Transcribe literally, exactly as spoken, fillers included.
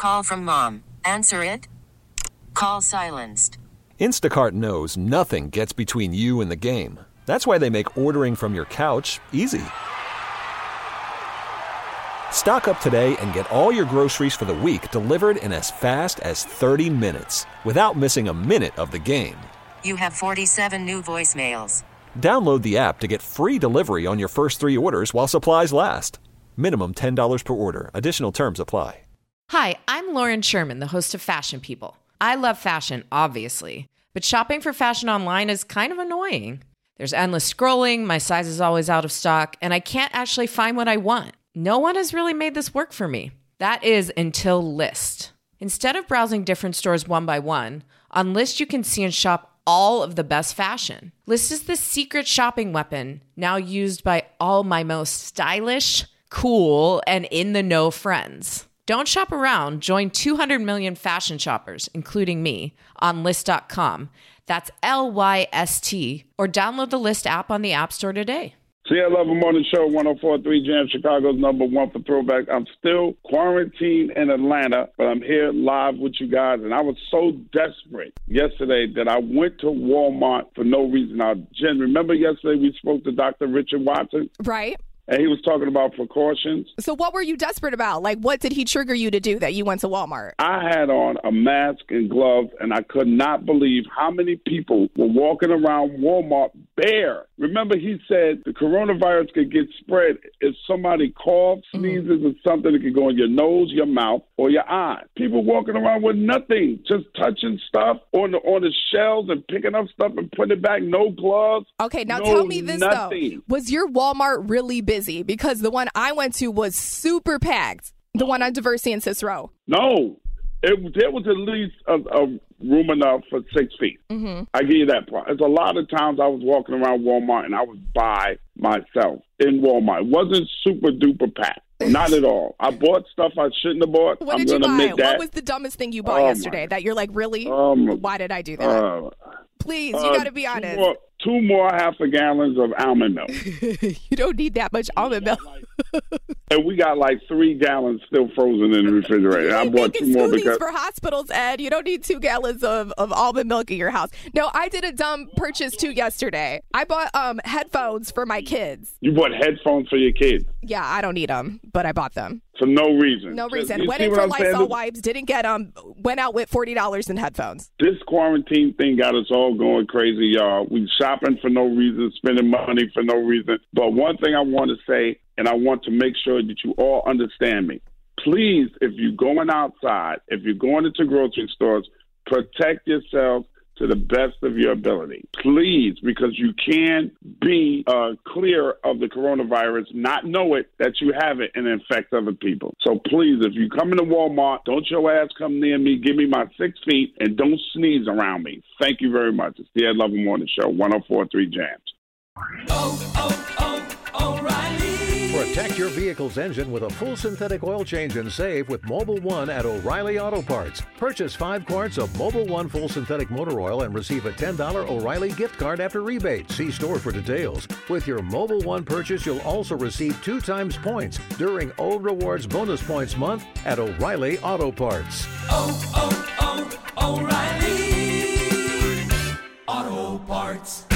Call from mom. Answer it. Call silenced. Instacart knows nothing gets between you and the game. That's why they make ordering from your couch easy. Stock up today and get all your groceries for the week delivered in as fast as thirty minutes without missing a minute of the game. You have forty-seven new voicemails. Download the app to get free delivery on your first three orders while supplies last. Minimum ten dollars per order. Additional terms apply. Hi, I'm Lauren Sherman, the host of Fashion People. I love fashion, obviously, but shopping for fashion online is kind of annoying. There's endless scrolling, my size is always out of stock, and I can't actually find what I want. No one has really made this work for me. That is until Lyst. Instead of browsing different stores one by one, on Lyst you can see and shop all of the best fashion. Lyst is the secret shopping weapon now used by all my most stylish, cool, and in-the-know friends. Don't shop around. Join two hundred million fashion shoppers, including me, on Lyst dot com. That's L Y S T. Or download the Lyst app on the App Store today. C I Love Morning Show, one oh four point three Jam, Chicago's number one for throwback. I'm still quarantined in Atlanta, but I'm here live with you guys. And I was so desperate yesterday that I went to Walmart for no reason. Now, Jen, remember yesterday we spoke to Doctor Richard Watson? Right. And he was talking about precautions. So what were you desperate about? Like, what did he trigger you to do that you went to Walmart? I had on a mask and gloves, and I could not believe how many people were walking around Walmart bare. Remember, he said the coronavirus could get spread if somebody coughs, sneezes, mm-hmm. or something. It could go in your nose, your mouth, or your eye. People walking around with nothing, just touching stuff on the on the shelves and picking up stuff and putting it back. No gloves. Okay, now no tell me this, nothing. though. Was your Walmart really busy? Because the one I went to was super packed. The one on Diversey and Cicero. No. It, there was at least a, a room enough for six feet. Mm-hmm. I give you that part. There's a lot of times I was walking around Walmart and I was by myself in Walmart. It wasn't super duper packed. Not at all. I bought stuff I shouldn't have bought. What I'm did you buy? admit that. What was the dumbest thing you bought oh yesterday my. that you're like, really? Um, Why did I do that? Uh, Please, you uh, got to be honest. Two more, two more half a gallons of almond milk. You don't need that much almond milk. And we got like three gallons still frozen in the refrigerator. I bought two more because for hospitals, Ed. You don't need two gallons of, of almond milk in your house. No, I did a dumb purchase too yesterday. I bought um headphones for my kids. You bought headphones for your kids? Yeah, I don't need them, but I bought them. For no reason. No reason. You went in what for I'm Lysol saying? wipes, didn't get them, went out with forty dollars in headphones. This quarantine thing got us all going crazy, y'all. We shopping for no reason, spending money for no reason. But one thing I want to say, and I want to make sure that you all understand me. Please, if you're going outside, if you're going into grocery stores, protect yourself to the best of your ability. Please, because you can be uh, clear of the coronavirus, not know it, that you have it, and infect other people. So please, if you come into Walmart, don't your ass come near me, give me my six feet, and don't sneeze around me. Thank you very much. It's the Ed Lover Morning Show, one oh four point three Jams. Oh, oh, oh, O'Reilly. Protect your vehicle's engine with a full synthetic oil change and save with Mobil one at O'Reilly Auto Parts. Purchase five quarts of Mobil one full synthetic motor oil and receive a ten dollars O'Reilly gift card after rebate. See store for details. With your Mobil one purchase, you'll also receive two times points during O Rewards Bonus Points Month at O'Reilly Auto Parts. Oh, oh, oh, O'Reilly Auto Parts.